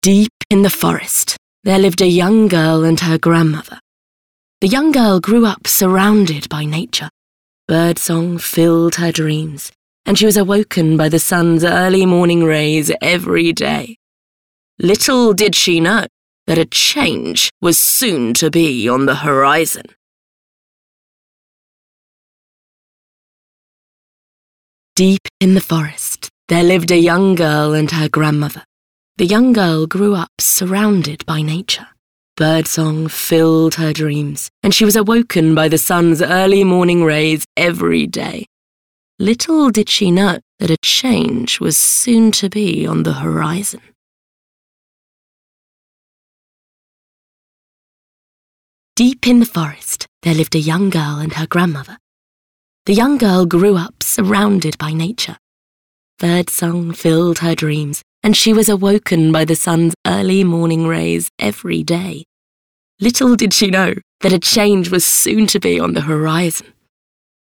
Deep in the forest, there lived a young girl and her grandmother. The young girl grew up surrounded by nature. Birdsong filled her dreams, and she was awoken by the sun's early morning rays every day. Little did she know that a change was soon to be on the horizon. Deep in the forest, there lived a young girl and her grandmother. The young girl grew up surrounded by nature. Birdsong filled her dreams, and she was awoken by the sun's early morning rays every day. Little did she know that a change was soon to be on the horizon. Deep in the forest, there lived a young girl and her grandmother. The young girl grew up surrounded by nature. Birdsong filled her dreams, and she was awoken by the sun's early morning rays every day. Little did she know that a change was soon to be on the horizon.